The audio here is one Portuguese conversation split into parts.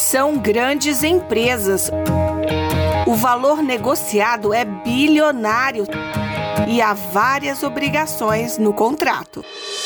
São grandes empresas. O valor negociado é bilionário e há várias obrigações no contrato.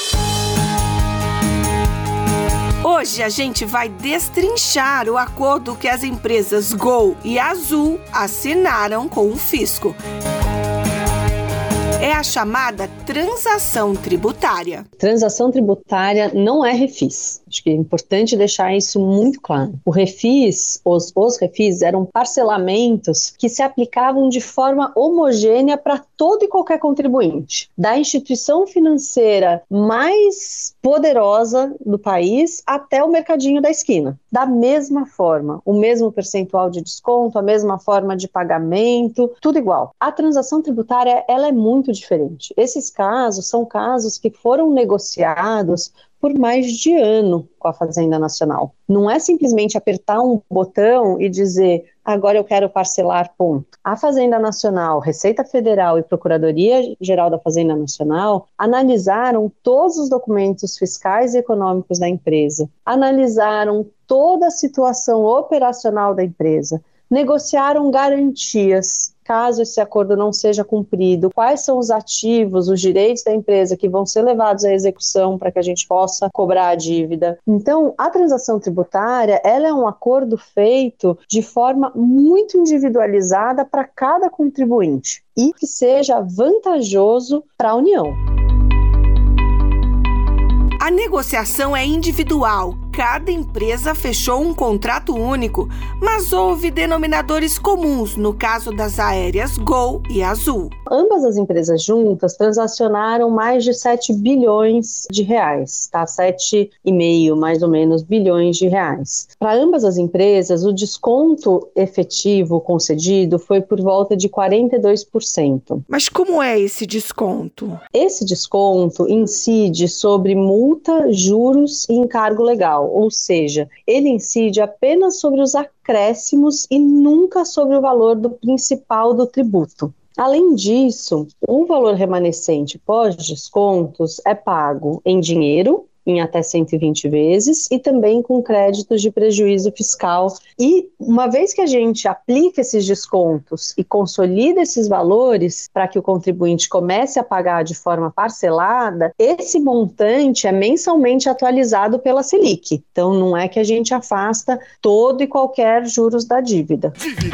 Hoje a gente vai destrinchar o acordo que as empresas Gol e Azul assinaram com o fisco. É a chamada transação tributária. Transação tributária não é refis. Acho que é importante deixar isso muito claro. O refis, os refis eram parcelamentos que se aplicavam de forma homogênea para todo e qualquer contribuinte, da instituição financeira mais poderosa do país até o mercadinho da esquina. Da mesma forma, o mesmo percentual de desconto, a mesma forma de pagamento, tudo igual. A transação tributária, ela é muito diferente. Esses casos são casos que foram negociados por mais de ano com a Fazenda Nacional. Não é simplesmente apertar um botão e dizer, agora eu quero parcelar, ponto. A Fazenda Nacional, Receita Federal e Procuradoria-Geral da Fazenda Nacional analisaram todos os documentos fiscais e econômicos da empresa, analisaram toda a situação operacional da empresa, negociaram garantias, caso esse acordo não seja cumprido, quais são os ativos, os direitos da empresa que vão ser levados à execução para que a gente possa cobrar a dívida. Então, a transação tributária, ela é um acordo feito de forma muito individualizada para cada contribuinte e que seja vantajoso para a União. A negociação é individual. Cada empresa fechou um contrato único, mas houve denominadores comuns no caso das aéreas Gol e Azul. Ambas as empresas juntas transacionaram mais de 7 bilhões de reais, tá? 7,5 mais ou menos bilhões de reais. Para ambas as empresas, o desconto efetivo concedido foi por volta de 42%. Mas como é esse desconto? Esse desconto incide sobre multa, juros e encargo legal. Ou seja, ele incide apenas sobre os acréscimos e nunca sobre o valor do principal do tributo. Além disso, o valor remanescente pós-descontos é pago em dinheiro, em até 120 vezes, e também com créditos de prejuízo fiscal. E uma vez que a gente aplica esses descontos e consolida esses valores para que o contribuinte comece a pagar de forma parcelada, esse montante é mensalmente atualizado pela Selic. Então não é que a gente afasta todo e qualquer juros da dívida.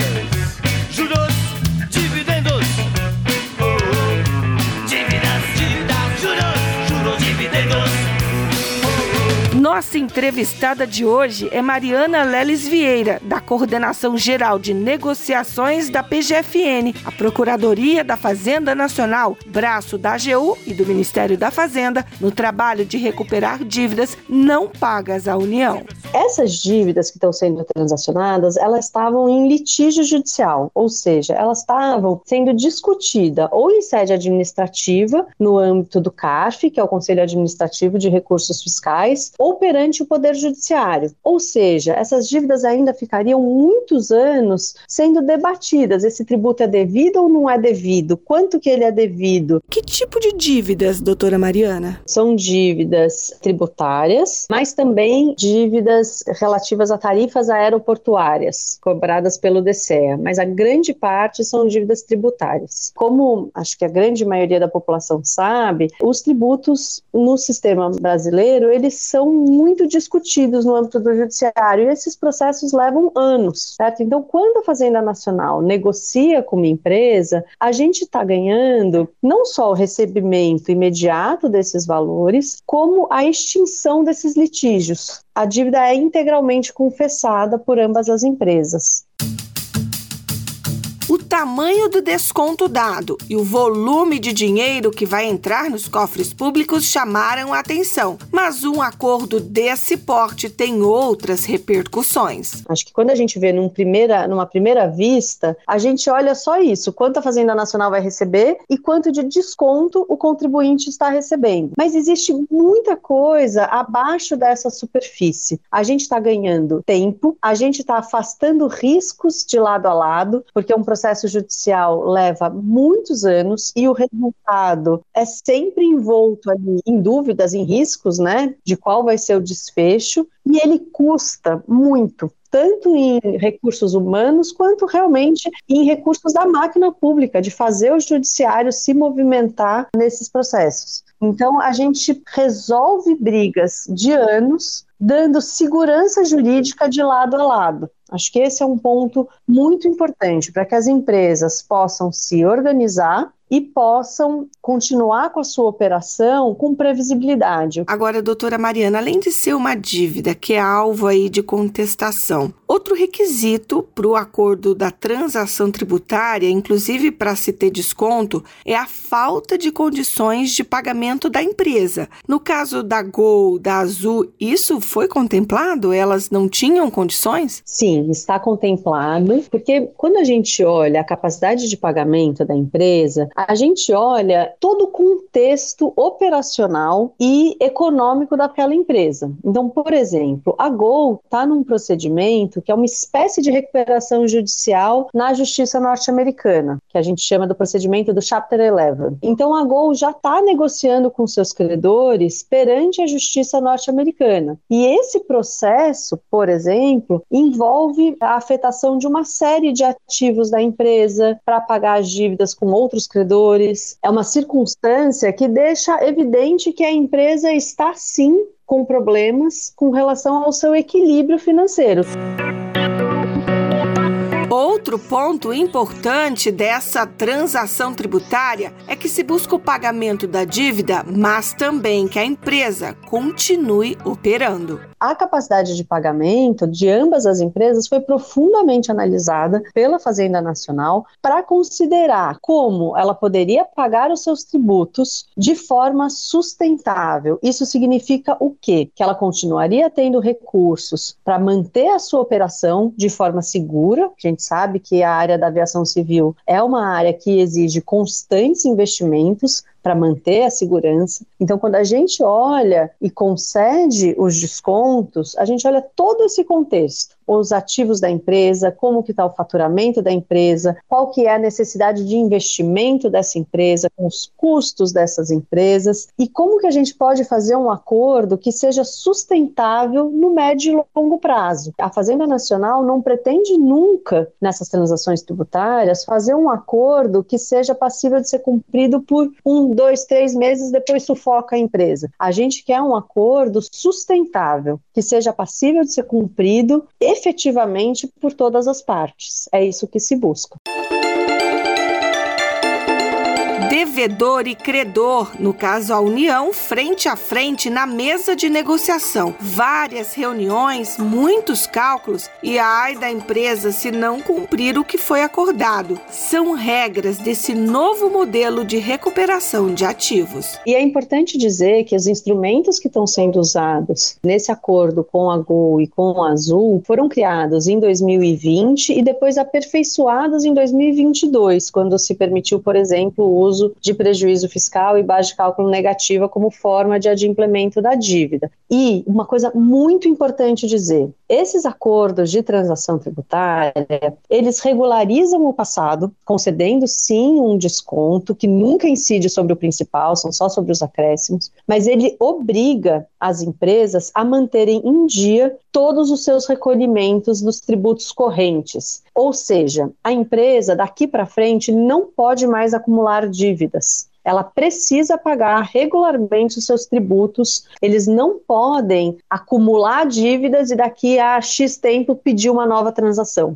Nossa entrevistada de hoje é Mariana Leles Vieira, da Coordenação Geral de Negociações da PGFN, a Procuradoria da Fazenda Nacional, braço da AGU e do Ministério da Fazenda, no trabalho de recuperar dívidas não pagas à União. Essas dívidas que estão sendo transacionadas, elas estavam em litígio judicial, ou seja, elas estavam sendo discutidas ou em sede administrativa, no âmbito do CARF, que é o Conselho Administrativo de Recursos Fiscais, ou perante o Poder Judiciário. Ou seja, essas dívidas ainda ficariam muitos anos sendo debatidas. Esse tributo é devido ou não é devido? Quanto que ele é devido? Que tipo de dívidas, doutora Mariana? São dívidas tributárias, mas também dívidas relativas a tarifas aeroportuárias, cobradas pelo DCEA, mas a grande parte são dívidas tributárias. Como acho que a grande maioria da população sabe, os tributos no sistema brasileiro, eles são muito discutidos no âmbito do judiciário e esses processos levam anos, certo? Então, quando a Fazenda Nacional negocia com uma empresa, a gente está ganhando não só o recebimento imediato desses valores, como a extinção desses litígios. A dívida é integralmente confessada por ambas as empresas. O tamanho do desconto dado e o volume de dinheiro que vai entrar nos cofres públicos chamaram a atenção, mas um acordo desse porte tem outras repercussões. Acho que quando a gente vê numa primeira vista, a gente olha só isso, quanto a Fazenda Nacional vai receber e quanto de desconto o contribuinte está recebendo. Mas existe muita coisa abaixo dessa superfície. A gente está ganhando tempo, a gente está afastando riscos de lado a lado, porque é um processo judicial leva muitos anos e o resultado é sempre envolto ali em dúvidas, em riscos, né, de qual vai ser o desfecho, e ele custa muito. tanto em recursos humanos quanto realmente em recursos da máquina pública, de fazer o judiciário se movimentar nesses processos. Então, a gente resolve brigas de anos, dando segurança jurídica de lado a lado. Acho que esse é um ponto muito importante para que as empresas possam se organizar e possam continuar com a sua operação com previsibilidade. Agora, doutora Mariana, além de ser uma dívida que é alvo aí de contestação, outro requisito para o acordo da transação tributária, inclusive para se ter desconto, é a falta de condições de pagamento da empresa. No caso da Gol, da Azul, isso foi contemplado? Elas não tinham condições? Sim, está contemplado, porque quando a gente olha a capacidade de pagamento da empresa, a gente olha todo o contexto operacional e econômico daquela empresa. Então, por exemplo, a Gol está num procedimento que é uma espécie de recuperação judicial na justiça norte-americana, que a gente chama do procedimento do Chapter 11. Então, a Gol já está negociando com seus credores perante a justiça norte-americana. E esse processo, por exemplo, envolve a afetação de uma série de ativos da empresa para pagar as dívidas com outros credores. É uma circunstância que deixa evidente que a empresa está, sim, com problemas com relação ao seu equilíbrio financeiro. Outro ponto importante dessa transação tributária é que se busca o pagamento da dívida, mas também que a empresa continue operando. A capacidade de pagamento de ambas as empresas foi profundamente analisada pela Fazenda Nacional para considerar como ela poderia pagar os seus tributos de forma sustentável. Isso significa o quê? Que ela continuaria tendo recursos para manter a sua operação de forma segura. A gente sabe que a área da aviação civil é uma área que exige constantes investimentos para manter a segurança. Então, quando a gente olha e concede os descontos, a gente olha todo esse contexto, os ativos da empresa, como que está o faturamento da empresa, qual que é a necessidade de investimento dessa empresa, com os custos dessas empresas, e como que a gente pode fazer um acordo que seja sustentável no médio e longo prazo. A Fazenda Nacional não pretende nunca, nessas transações tributárias, fazer um acordo que seja passível de ser cumprido por 1, 2, 3 meses, depois sufoca a empresa. A gente quer um acordo sustentável, que seja passível de ser cumprido efetivamente por todas as partes. É isso que se busca. Devedor e credor, no caso a União, frente a frente na mesa de negociação. Várias reuniões, muitos cálculos e ai da empresa se não cumprir o que foi acordado. São regras desse novo modelo de recuperação de ativos. E é importante dizer que os instrumentos que estão sendo usados nesse acordo com a Gol e com a Azul foram criados em 2020 e depois aperfeiçoados em 2022, quando se permitiu, por exemplo, o uso de prejuízo fiscal e base de cálculo negativa como forma de adimplemento da dívida. E uma coisa muito importante dizer, esses acordos de transação tributária, eles regularizam o passado, concedendo sim um desconto que nunca incide sobre o principal, são só sobre os acréscimos, mas ele obriga as empresas a manterem em dia todos os seus recolhimentos dos tributos correntes. Ou seja, a empresa daqui para frente não pode mais acumular dívidas. Ela precisa pagar regularmente os seus tributos, eles não podem acumular dívidas e daqui a X tempo pedir uma nova transação.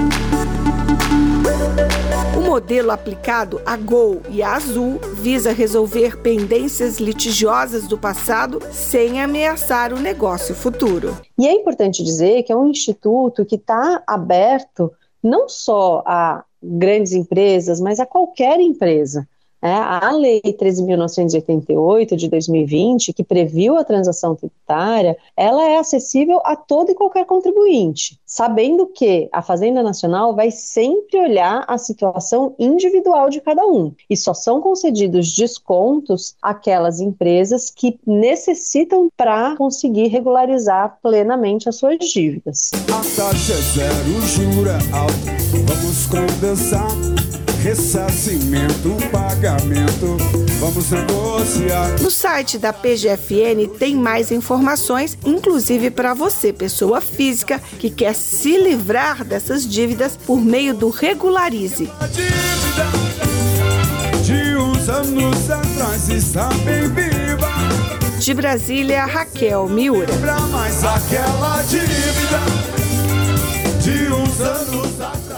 O modelo aplicado à Gol e à Azul visa resolver pendências litigiosas do passado sem ameaçar o negócio futuro. E é importante dizer que é um instituto que está aberto não só a grandes empresas, mas a qualquer empresa. A Lei 13.988 de 2020, que previu a transação tributária, ela é acessível a todo e qualquer contribuinte, sabendo que a Fazenda Nacional vai sempre olhar a situação individual de cada um, e só são concedidos descontos àquelas empresas que necessitam para conseguir regularizar plenamente as suas dívidas. A taxa é zero, jura alto, vamos compensar. ressarcimento, pagamento, vamos negociar. No site da PGFN tem mais informações, inclusive para você, pessoa física, que quer se livrar dessas dívidas por meio do Regularize. A dívida de uns anos atrás está bem viva. De Brasília, Raquel Miura. Pra mais aquela dívida de uns anos atrás.